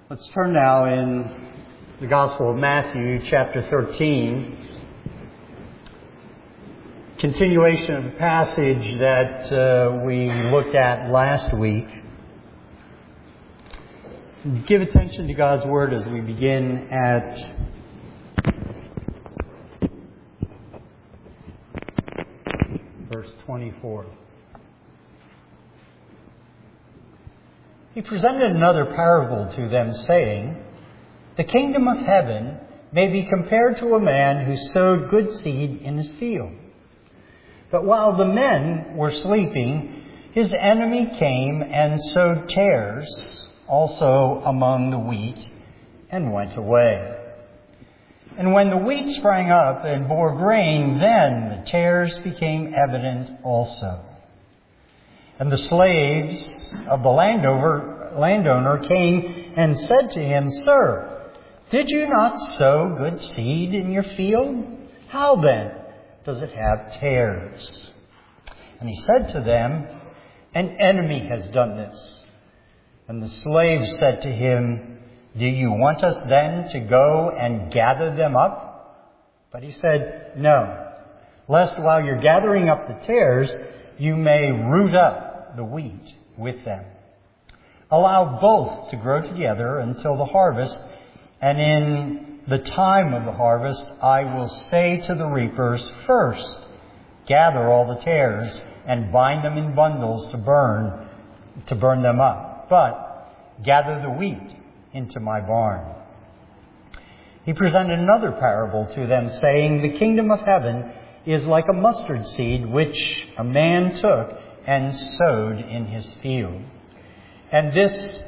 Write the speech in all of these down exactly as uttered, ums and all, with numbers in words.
Let's turn now in the Gospel of Matthew, chapter thirteen. Continuation of the passage that uh, we looked at last week. Give attention to God's Word as we begin at verse twenty-four. He presented another parable to them, saying, "The kingdom of heaven may be compared to a man who sowed good seed in his field. But while the men were sleeping, his enemy came and sowed tares also among the wheat and went away. And when the wheat sprang up and bore grain, then the tares became evident also. And the slaves of the landowner, landowner came and said to him, 'Sir, did you not sow good seed in your field? How then does it have tares?' And he said to them, 'An enemy has done this.' And the slaves said to him, 'Do you want us then to go and gather them up?' But he said, 'No, lest while you're gathering up the tares, you may root up the wheat with them. Allow both to grow together until the harvest, and in the time of the harvest I will say to the reapers, first, gather all the tares and bind them in bundles to burn, to burn them up, but gather the wheat into my barn.' He presented another parable to them, saying, 'The kingdom of heaven is like a mustard seed, which a man took and sowed in his field. And this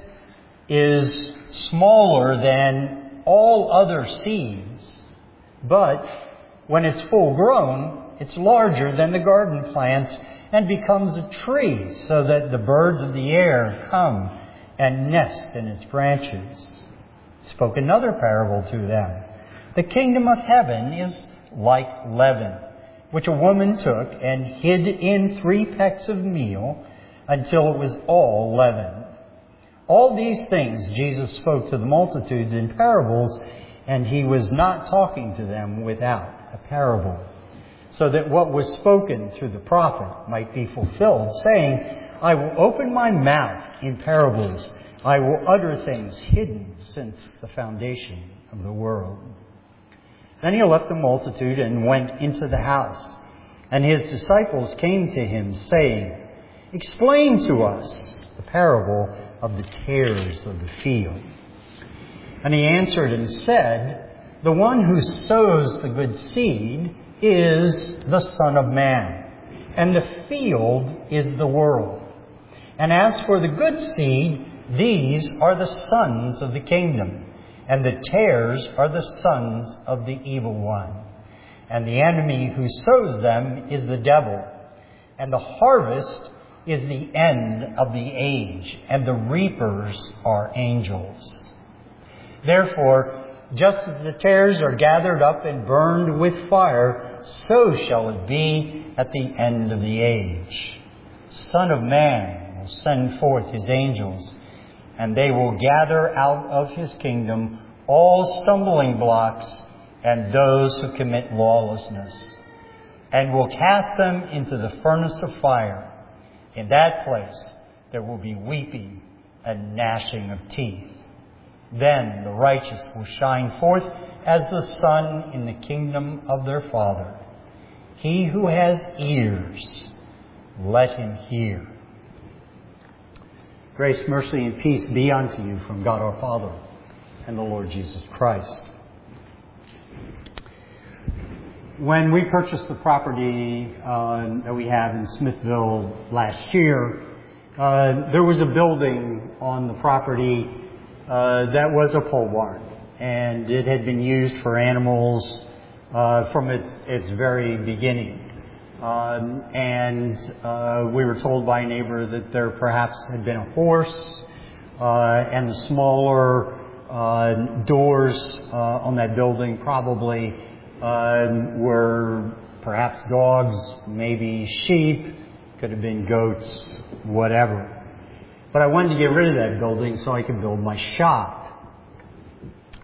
is smaller than all other seeds, but when it's full grown, it's larger than the garden plants and becomes a tree, so that the birds of the air come and nest in its branches.' He spoke another parable to them. 'The kingdom of heaven is like leaven, which a woman took and hid in three pecks of meal until it was all leavened. All these things Jesus spoke to the multitudes in parables, and he was not talking to them without a parable, so that what was spoken through the prophet might be fulfilled, saying, I will open my mouth in parables. I will utter things hidden since the foundation of the world.' Then he left the multitude and went into the house. And his disciples came to him, saying, 'Explain to us the parable of the tares of the field.' And he answered and said, 'The one who sows the good seed is the Son of Man, and the field is the world. And as for the good seed, these are the sons of the kingdom, and the tares are the sons of the evil one. And the enemy who sows them is the devil. And the harvest is the end of the age, and the reapers are angels. Therefore, just as the tares are gathered up and burned with fire, so shall it be at the end of the age. Son of Man will send forth his angels, and they will gather out of his kingdom all stumbling blocks and those who commit lawlessness, and will cast them into the furnace of fire. In that place there will be weeping and gnashing of teeth. Then the righteous will shine forth as the sun in the kingdom of their Father. He who has ears, let him hear.' Grace, mercy, and peace be unto you from God our Father and the Lord Jesus Christ. When we purchased the property uh, that we have in Smithville last year, uh, there was a building on the property uh, that was a pole barn, and it had been used for animals uh, from its, its very beginning. Um, and uh, we were told by a neighbor that there perhaps had been a horse, uh, and the smaller uh, doors uh, on that building probably uh, were perhaps dogs, maybe sheep, could have been goats, whatever. But I wanted to get rid of that building so I could build my shop.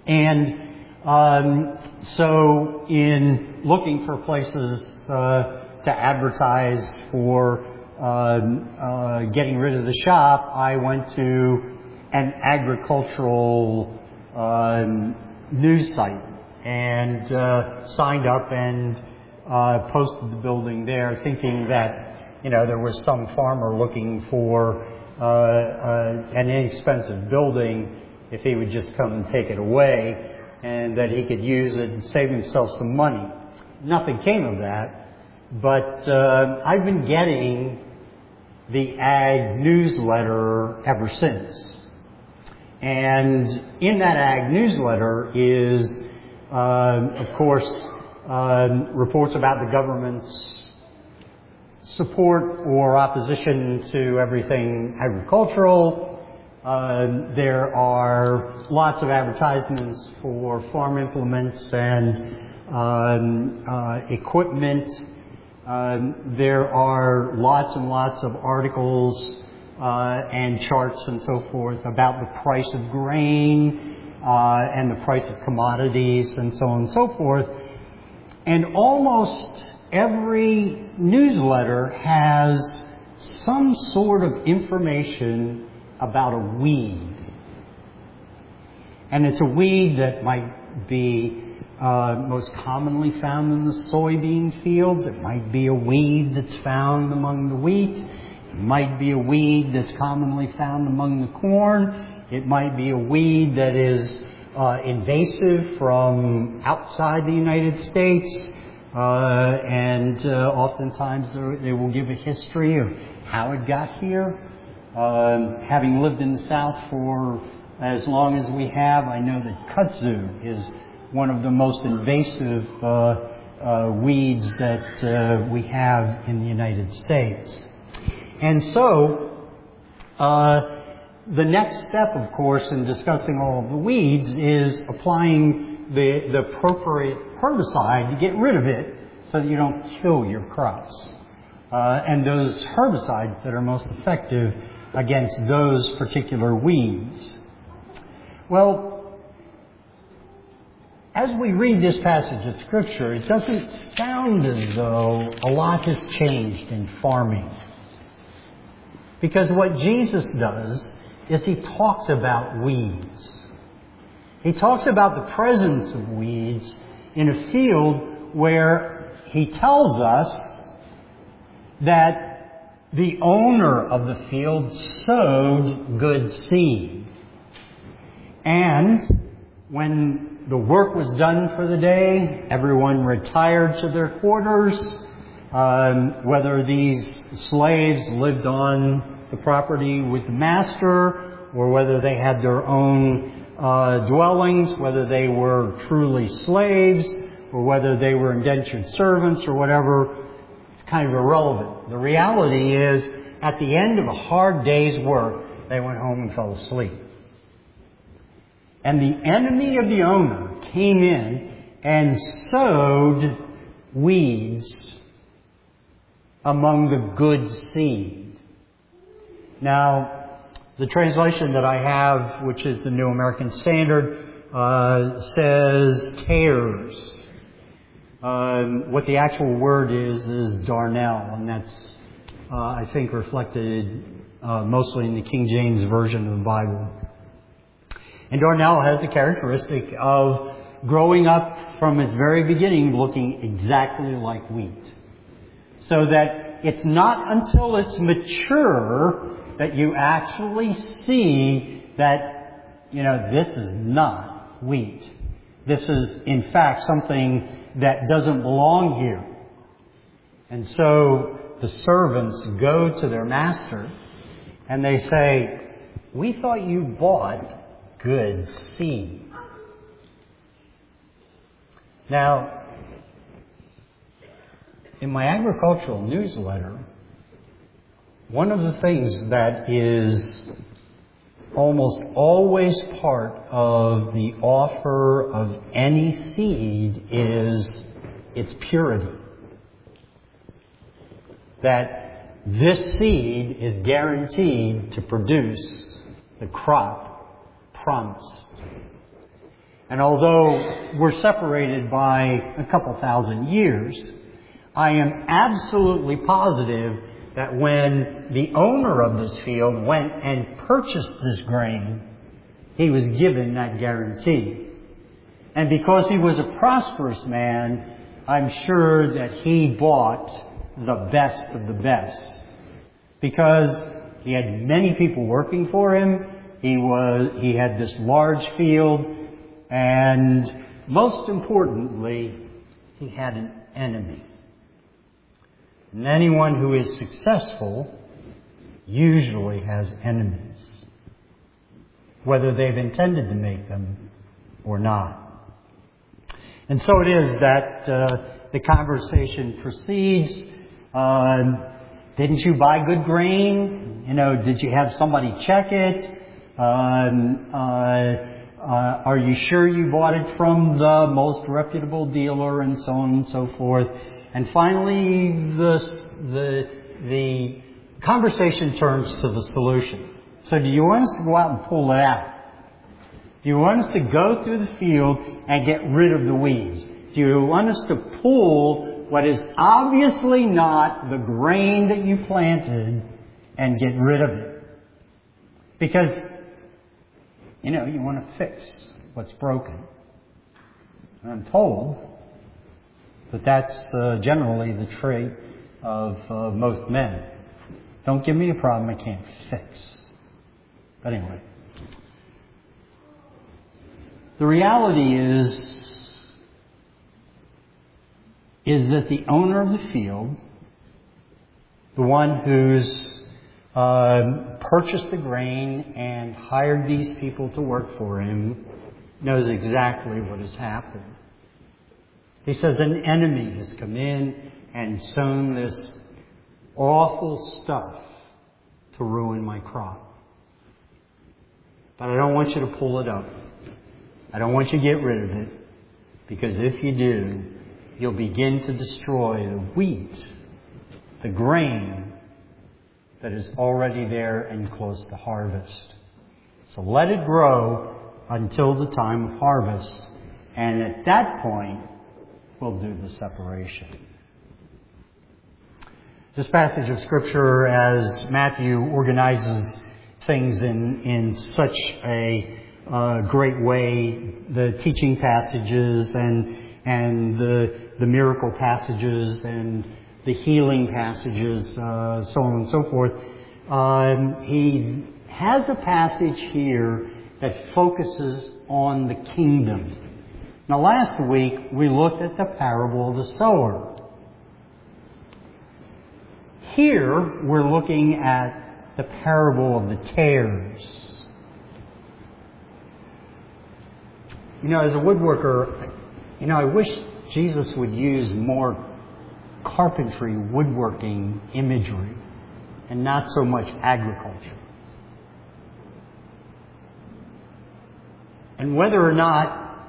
And um, so in looking for places uh, to advertise for um, uh, getting rid of the shop, I went to an agricultural um, news site and uh, signed up and uh, posted the building there, thinking that, you know, there was some farmer looking for uh, uh, an inexpensive building if he would just come and take it away, and that he could use it and save himself some money. Nothing came of that, but uh, I've been getting the ag newsletter ever since. And in that ag newsletter is, uh, of course, uh, reports about the government's support or opposition to everything agricultural. Uh, there are lots of advertisements for farm implements and um, uh, equipment. Um, there are lots and lots of articles uh, and charts and so forth about the price of grain uh, and the price of commodities and so on and so forth. And almost every newsletter has some sort of information about a weed. And it's a weed that might be uh, most commonly found in the soybean fields. It might be a weed that's found among the wheat. It might be a weed that's commonly found among the corn. It might be a weed that is uh, invasive from outside the United States. Uh, and uh, oftentimes they will give a history of how it got here. Um, having lived in the South for as long as we have, I know that kudzu is one of the most invasive uh, uh, weeds that uh, we have in the United States. And so, uh, the next step, of course, in discussing all of the weeds is applying the, the appropriate herbicide to get rid of it so that you don't kill your crops. Uh, and those herbicides that are most effective against those particular weeds. Well, as we read this passage of Scripture, it doesn't sound as though a lot has changed in farming. Because what Jesus does is he talks about weeds. He talks about the presence of weeds in a field where he tells us that the owner of the field sowed good seed. And when the work was done for the day, everyone retired to their quarters. Um, whether these slaves lived on the property with the master, or whether they had their own uh, dwellings, whether they were truly slaves, or whether they were indentured servants or whatever, kind of irrelevant. The reality is, at the end of a hard day's work, they went home and fell asleep. And the enemy of the owner came in and sowed weeds among the good seed. Now, the translation that I have, which is the New American Standard, uh, says tares. Um, what the actual word is, is darnel, and that's, uh, I think, reflected uh, mostly in the King James Version of the Bible. And darnel has the characteristic of growing up from its very beginning looking exactly like wheat. So that it's not until it's mature that you actually see that, you know, this is not wheat. This is, in fact, something that doesn't belong here. And so the servants go to their master and they say, "We thought you bought good seed." Now, in my agricultural newsletter, one of the things that is almost always part of the offer of any seed is its purity. That this seed is guaranteed to produce the crop promised. And although we're separated by a couple thousand years, I am absolutely positive that when the owner of this field went and purchased this grain, he was given that guarantee. And because he was a prosperous man, I'm sure that he bought the best of the best. Because he had many people working for him, he was, he had this large field, and most importantly, he had an enemy. And anyone who is successful usually has enemies, whether they've intended to make them or not. And so it is that uh, the conversation proceeds. Um, didn't you buy good grain? You know, did you have somebody check it? Um, uh, uh, are you sure you bought it from the most reputable dealer, and so on and so forth? And finally, the the the conversation turns to the solution. So, do you want us to go out and pull it out? Do you want us to go through the field and get rid of the weeds? Do you want us to pull what is obviously not the grain that you planted and get rid of it? Because, you know, you want to fix what's broken. And I'm told that that's uh, generally the trait of uh, most men. Don't give me a problem I can't fix. But anyway. The reality is, is that the owner of the field, the one who's uh, purchased the grain and hired these people to work for him, knows exactly what has happened. He says an enemy has come in and sown this awful stuff to ruin my crop. But I don't want you to pull it up. I don't want you to get rid of it, because if you do, you'll begin to destroy the wheat, the grain that is already there and close to harvest. So let it grow until the time of harvest, and at that point, we'll do the separation. This passage of Scripture, as Matthew organizes things in, in such a Uh, great way, the teaching passages and and the the miracle passages and the healing passages, uh, so on and so forth. Um, he has a passage here that focuses on the kingdom. Now, last week we looked at the parable of the sower. Here we're looking at the parable of the tares. You know, as a woodworker, you know, I wish Jesus would use more carpentry, woodworking imagery, and not so much agriculture. And whether or not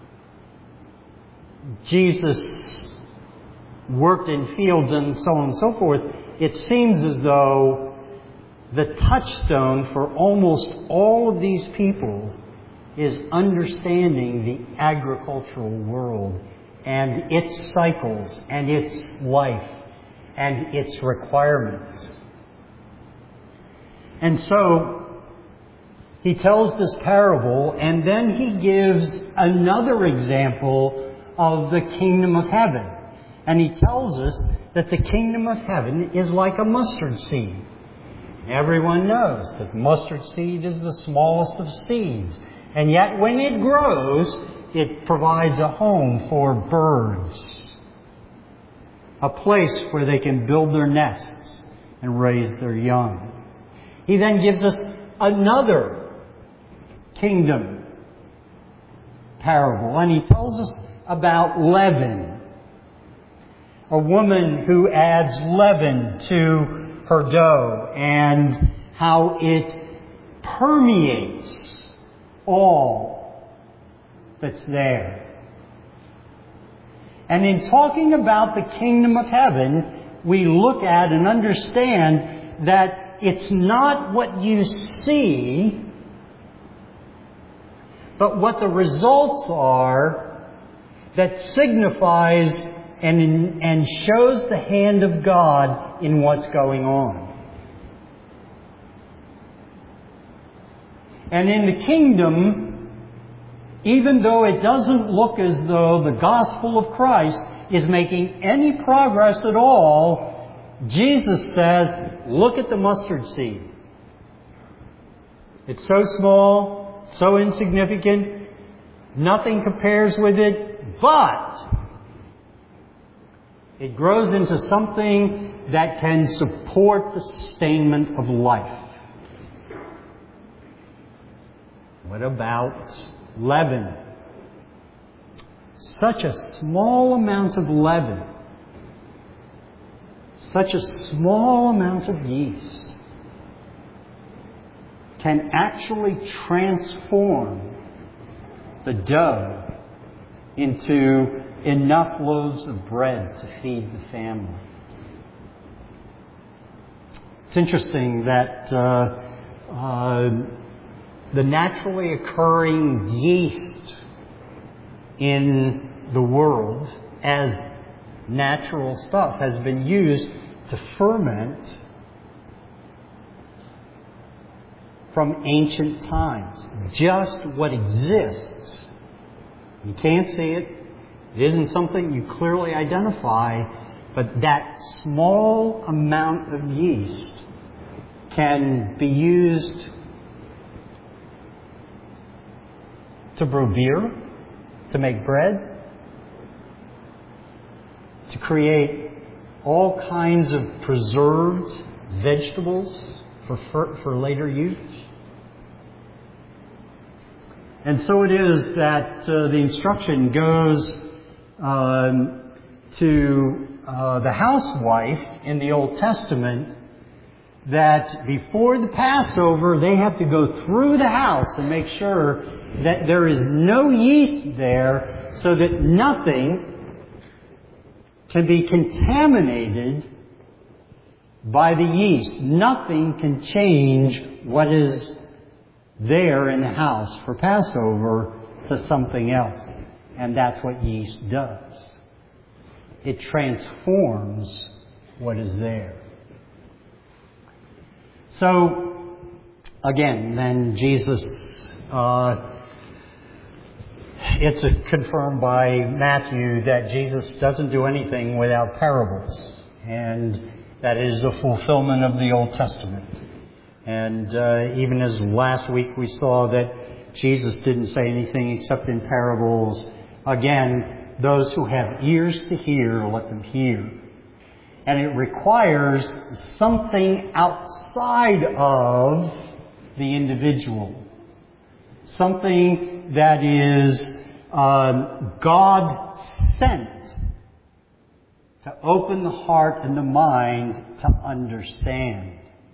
Jesus worked in fields and so on and so forth, it seems as though the touchstone for almost all of these people is understanding the agricultural world and its cycles and its life and its requirements. And so he tells this parable, and then he gives another example of the kingdom of heaven. And he tells us that the kingdom of heaven is like a mustard seed. Everyone knows that mustard seed is the smallest of seeds. And yet when it grows, it provides a home for birds. A place where they can build their nests and raise their young. He then gives us another kingdom parable. And he tells us about leaven. A woman who adds leaven to her dough and how it permeates all that's there. And in talking about the kingdom of heaven, we look at and understand that it's not what you see, but what the results are that signifies and, and shows the hand of God in what's going on. And in the kingdom, even though it doesn't look as though the gospel of Christ is making any progress at all, Jesus says, look at the mustard seed. It's so small, so insignificant, nothing compares with it, but it grows into something that can support the sustainment of life. What about leaven? Such a small amount of leaven, such a small amount of yeast can actually transform the dough into enough loaves of bread to feed the family. It's interesting that uh, uh, the naturally occurring yeast in the world as natural stuff has been used to ferment from ancient times. Just what exists. You can't see it. It isn't something you clearly identify, but that small amount of yeast can be used to brew beer, to make bread, to create all kinds of preserved vegetables for, for, for later use. And so it is that uh, the instruction goes um, to uh, the housewife in the Old Testament that before the Passover, they have to go through the house and make sure that there is no yeast there so that nothing can be contaminated by the yeast. Nothing can change what is there in the house for Passover to something else. And that's what yeast does. It transforms what is there. So, again, then Jesus, uh, it's a, confirmed by Matthew that Jesus doesn't do anything without parables. And that is a fulfillment of the Old Testament. And uh, even as last week we saw that Jesus didn't say anything except in parables. Again, those who have ears to hear, let them hear. And it requires something outside of the individual. Something that is um, God sent to open the heart and the mind to understand.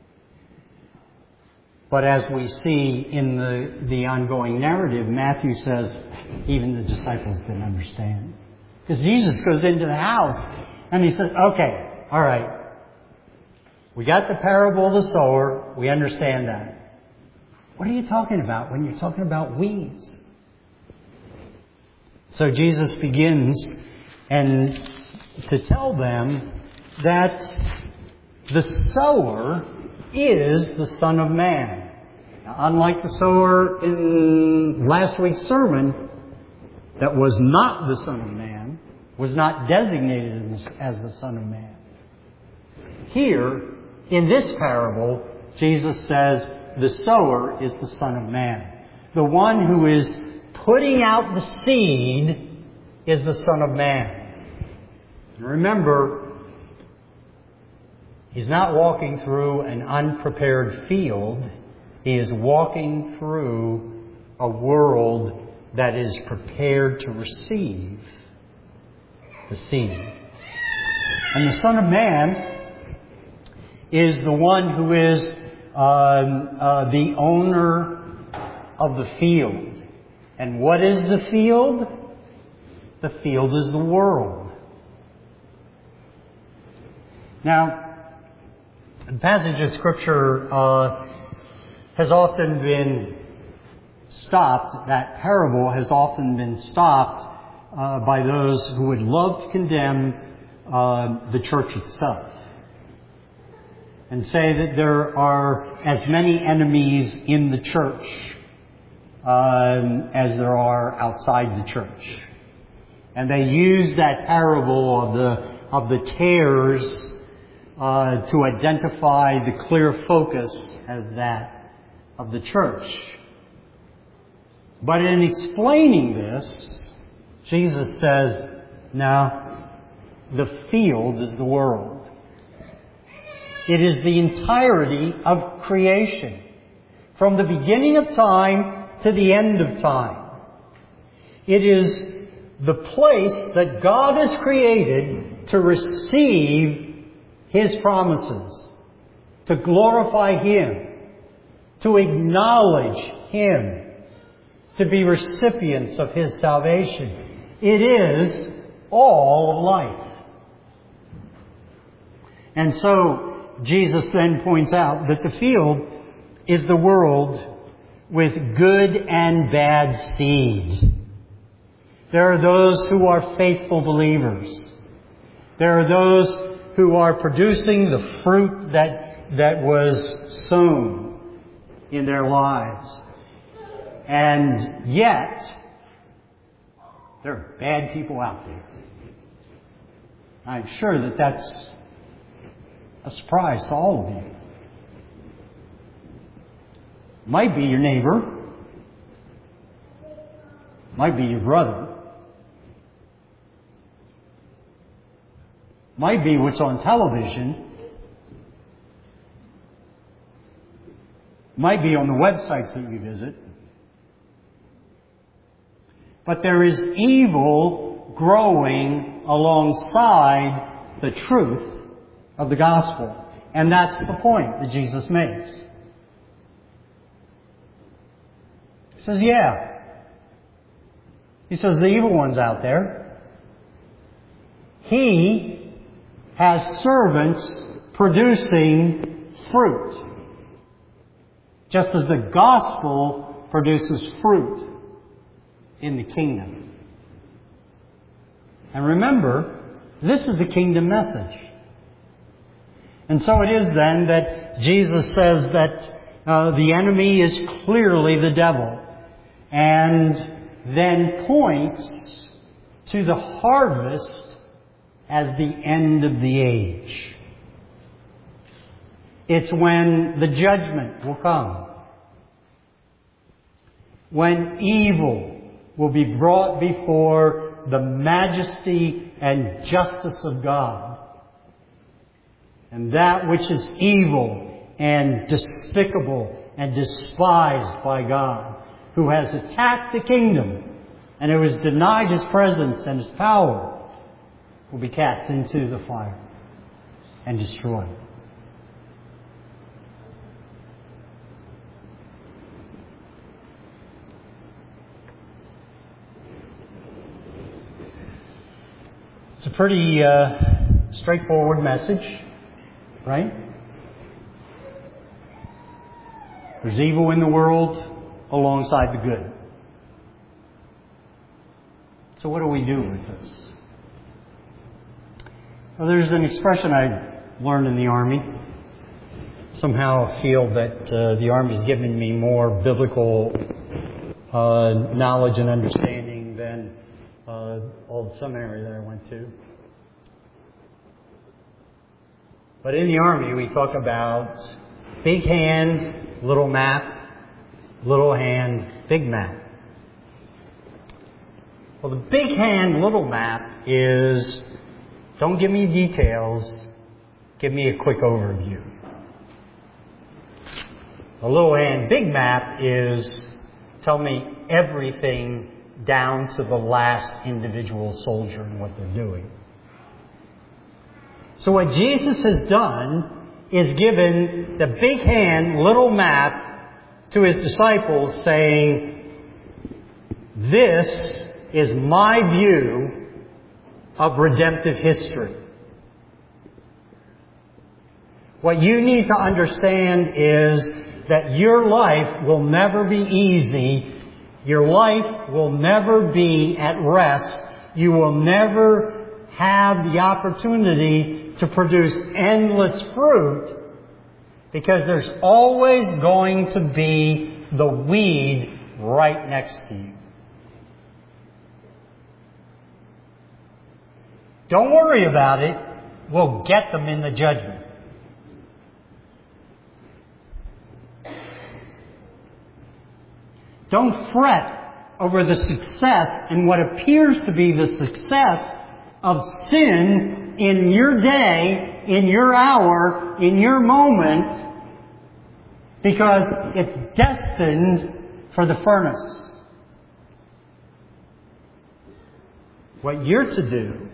But as we see in the, the ongoing narrative, Matthew says even the disciples didn't understand. Because Jesus goes into the house and he says, okay, all right, we got the parable of the sower. We understand that. What are you talking about when you're talking about weeds? So Jesus begins and to tell them that the sower is the Son of Man. Now, unlike the sower in last week's sermon, that was not the Son of Man, was not designated as the Son of Man. Here, in this parable, Jesus says the sower is the Son of Man. The one who is putting out the seed is the Son of Man. And remember, he's not walking through an unprepared field. He is walking through a world that is prepared to receive the seed. And the Son of Man is the one who is um, uh, the owner of the field. And what is the field? The field is the world. Now, the passage of Scripture uh, has often been stopped, that parable has often been stopped uh, by those who would love to condemn uh, the church itself and say that there are as many enemies in the church um, as there are outside the church. And they use that parable of the of the tares uh, to identify the clear focus as that of the church. But in explaining this, Jesus says, no, the field is the world. It is the entirety of creation, from the beginning of time to the end of time. It is the place that God has created to receive His promises, to glorify Him, to acknowledge Him, to be recipients of His salvation. It is all of life. And so Jesus then points out that the field is the world with good and bad seed. There are those who are faithful believers. There are those who are producing the fruit that, that was sown in their lives. And yet, there are bad people out there. I'm sure that that's a surprise to all of you. Might be your neighbor. Might be your brother. Might be what's on television. Might be on the websites that you visit. But there is evil growing alongside the truth of the gospel. And that's the point that Jesus makes. He says, yeah. He says, the evil one's out there. He has servants producing fruit. Just as the gospel produces fruit in the kingdom. And remember, this is a kingdom message. And so it is then that Jesus says that uh, the enemy is clearly the devil, and then points to the harvest as the end of the age. It's when the judgment will come, when evil will be brought before the majesty and justice of God. And that which is evil and despicable and despised by God, who has attacked the kingdom and who has denied His presence and His power, will be cast into the fire and destroyed. It's a pretty uh, straightforward message, right? There's evil in the world alongside the good. So what do we do with this? Well, there's an expression I learned in the Army. Somehow I feel that uh, the Army's given me more biblical uh, knowledge and understanding than uh, all the seminary that I went to. But in the Army, we talk about big hand, little map, little hand, big map. Well, the big hand, little map is, don't give me details, give me a quick overview. The little hand, big map is, tell me everything down to the last individual soldier and what they're doing. So what Jesus has done is given the big hand, little map to His disciples, saying, this is my view of redemptive history. What you need to understand is that your life will never be easy Your life will never be at rest. You will never have the opportunity to produce endless fruit, because there's always going to be the weed right next to you. Don't worry about it. We'll get them in the judgment. Don't fret over the success and what appears to be the success of sin in your day, in your hour, in your moment, because it's destined for the furnace. What you're to do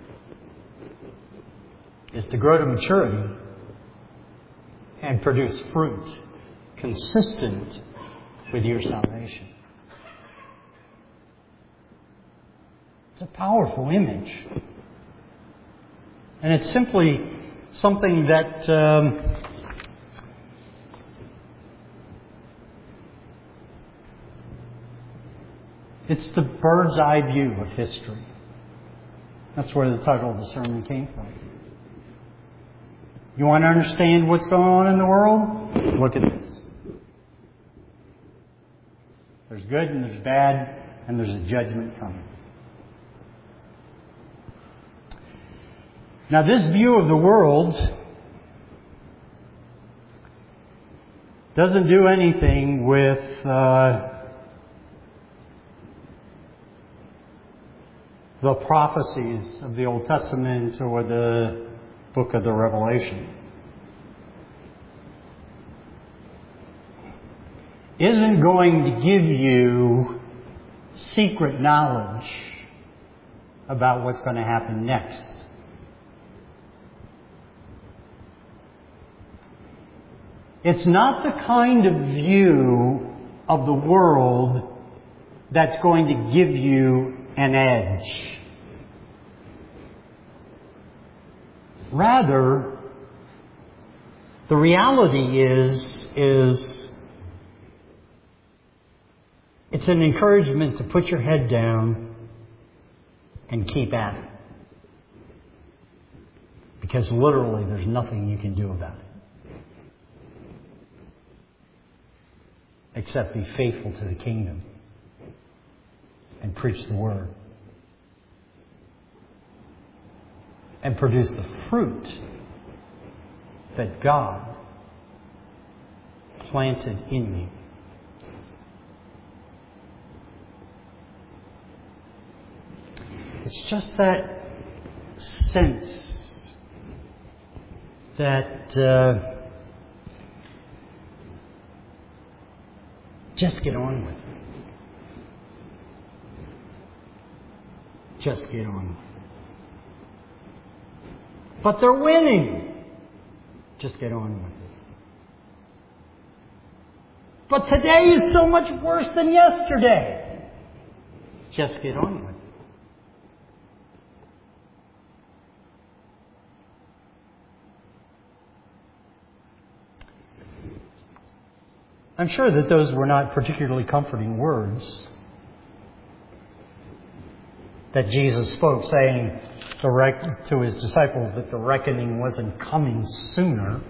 is to grow to maturity and produce fruit consistent with your salvation. It's a powerful image. And it's simply something that um, it's the bird's eye view of history. That's where the title of the sermon came from. You want to understand what's going on in the world? Look at this. There's good and there's bad, and there's a judgment coming. Now, this view of the world doesn't do anything with uh, the prophecies of the Old Testament or the book of the Revelation. Isn't going to give you secret knowledge about what's going to happen next. It's not the kind of view of the world that's going to give you an edge. Rather, the reality is, is it's an encouragement to put your head down and keep at it. Because literally there's nothing you can do about it. Except be faithful to the kingdom and preach the word. And produce the fruit that God planted in you. It's just that sense that uh, just get on with it. Just get on with it. But they're winning. Just get on with it. But today is so much worse than yesterday. Just get on with it. I'm sure that those were not particularly comforting words that Jesus spoke, saying to his disciples that the reckoning wasn't coming sooner.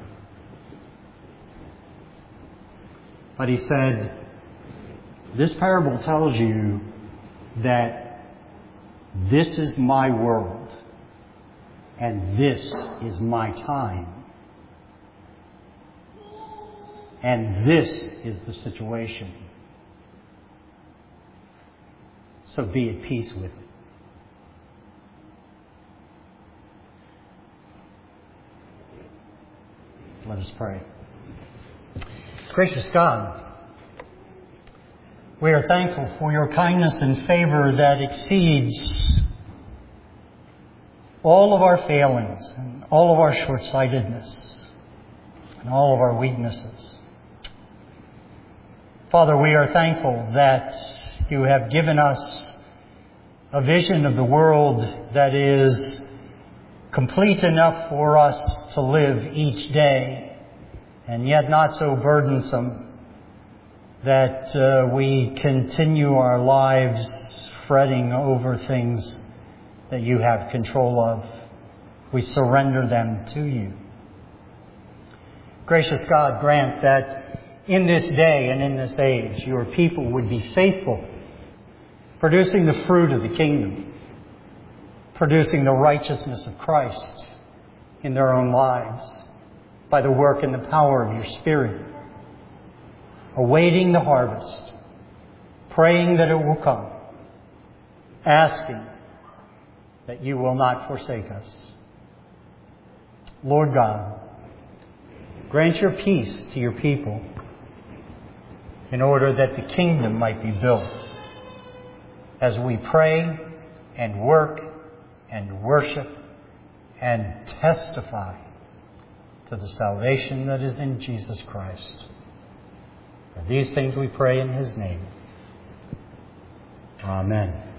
But he said, this parable tells you that this is my world and this is my time. And this is the situation. So be at peace with it. Let us pray. Gracious God, we are thankful for your kindness and favor that exceeds all of our failings and all of our short-sightedness and all of our weaknesses. Father, we are thankful that you have given us a vision of the world that is complete enough for us to live each day, and yet not so burdensome. that uh, we continue our lives fretting over things that you have control of. We surrender them to you. Gracious God, grant that in this day and in this age, your people would be faithful, producing the fruit of the kingdom, producing the righteousness of Christ in their own lives by the work and the power of your Spirit, awaiting the harvest, praying that it will come, asking that you will not forsake us. Lord God, grant your peace to your people in order that the kingdom might be built as we pray and work and worship and testify to the salvation that is in Jesus Christ. For these things we pray in his name. Amen.